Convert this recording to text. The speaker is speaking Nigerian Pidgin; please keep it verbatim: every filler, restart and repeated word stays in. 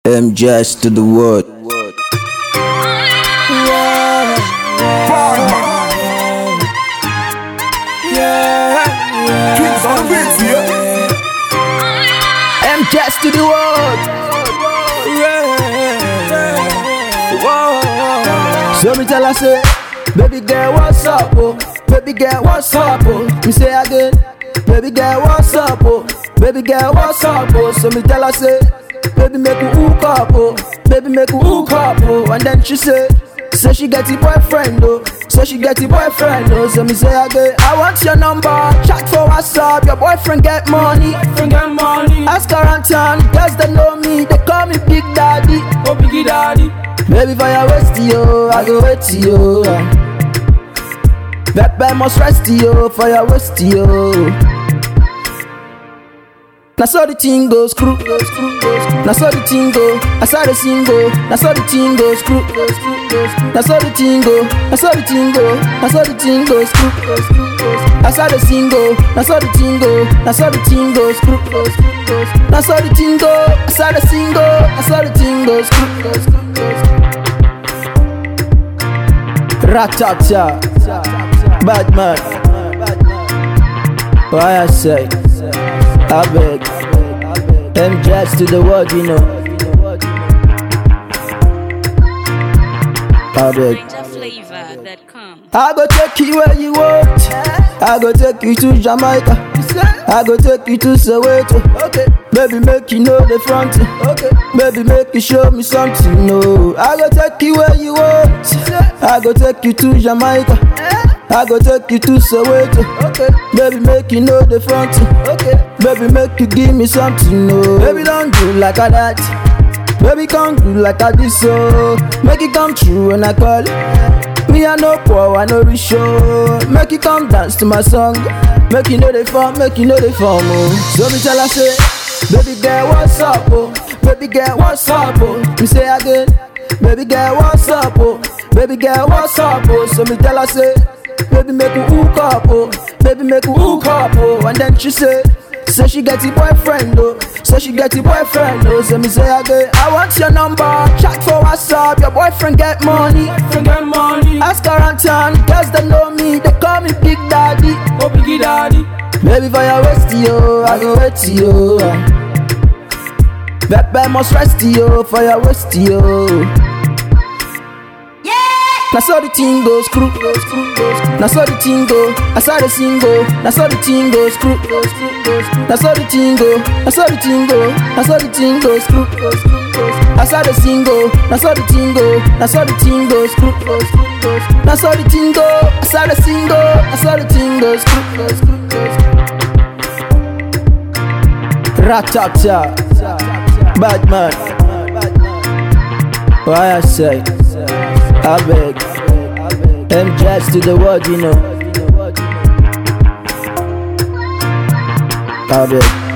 M Jazz to the world. M Jazz to the world. So me tell her say, baby girl what's up oh, baby girl what's up oh. Me say again, baby girl what's up oh, baby girl what's up oh. So me tell her say, baby make we hook up oh, baby make we hook up oh. And then she say, say she get a boyfriend oh, so she get a boyfriend oh. So me say again, I want your number, chat for WhatsApp. Your boyfriend get money, boyfriend get money. Ask her and town, girls that know me, they call me Big Daddy. Oh Biggie Daddy. Baby for your waist yo, I go wait yo. Pepe must rest yo, for your waist yo. Now so the thing goes screw, now so the thing go, I saw the single, now so the thing goes screw, now so the thing go, now so the thing go, now so the thing goes screw, I saw the single, now so the thing go, now so the thing goes screw, now so the thing go, I saw the single, I saw the thing goes screw. Ratata, bad man. Why I say, I beg, M Jazz to the world, you know. I beg. I go take you where you want. I go take you to Jamaica. I go take you to Soweto. Okay. Baby, make you know the front. Okay. Baby, make you show me something. No, I go take you where you want. I go take you to Jamaica. I go take you to Soweto. Okay. Baby, make you know the front. Okay. Baby, make you give me something. No, baby, don't do like a that. Baby, come do like a this. So make it come true when I call. Me I no poor, I no rich show. Make you come dance to my song. Make you know they form, make you know they form. Oh. So me tell her say, baby girl what's up oh, baby girl what's up oh. Me say again, baby girl what's up oh, baby girl what's up oh. So me tell her say, baby make we hook up oh, baby make we hook up oh. And then she say, say she get a boyfriend oh, so she get a boyfriend oh. So me say again, I want your number, chat for WhatsApp. Your boyfriend get money, boyfriend get money. Ask her and town, girls that know me, they call me Big Daddy. Oh Biggie Daddy. Baby for your waist yo, I go wait yo. Pepe must rest yo, for your waist yo. Now so the thing goes screw, now so the thing go, I saw the single, now so the thing goes screw, now so the thing go, now so the thing go, now so the thing goes screw, I saw the single, now so the thing go, now so the thing goes screw, now so the thing go, I saw the single, I saw the thing goes screw. Ratata, bad man. Why I say, I beg, M Jazz to the world, you know. I beg.